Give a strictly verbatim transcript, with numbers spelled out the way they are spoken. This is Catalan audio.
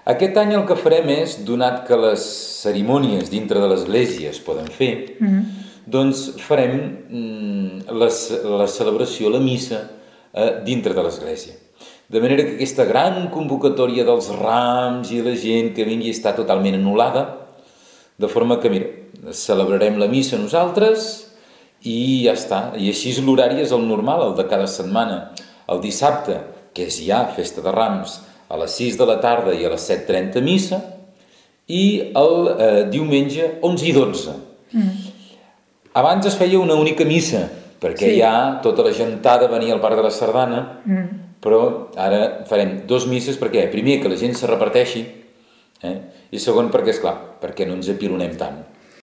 Aquest any el que farem és, donat que les cerimònies dintre de l'església es poden fer, mm-hmm. doncs farem mm, la, la celebració, la missa, eh, dintre de l'església. De manera que aquesta gran convocatòria dels rams i la gent que vingui està totalment anul·lada, de forma que, mira, celebrarem la missa nosaltres i ja està. I així l'horari és el normal, el de cada setmana. El dissabte, que és ja festa de Rams, a les sis de la tarda i a les set trenta missa, i el eh, diumenge onze i dotze. Mm. Abans es feia una única missa, perquè sí. ja tota la gentada venia al Parc de la Sardana, mm. però ara farem dos misses perquè, primer, que la gent se reparteixi, eh? I segon, perquè, esclar, perquè no ens apilonem tant.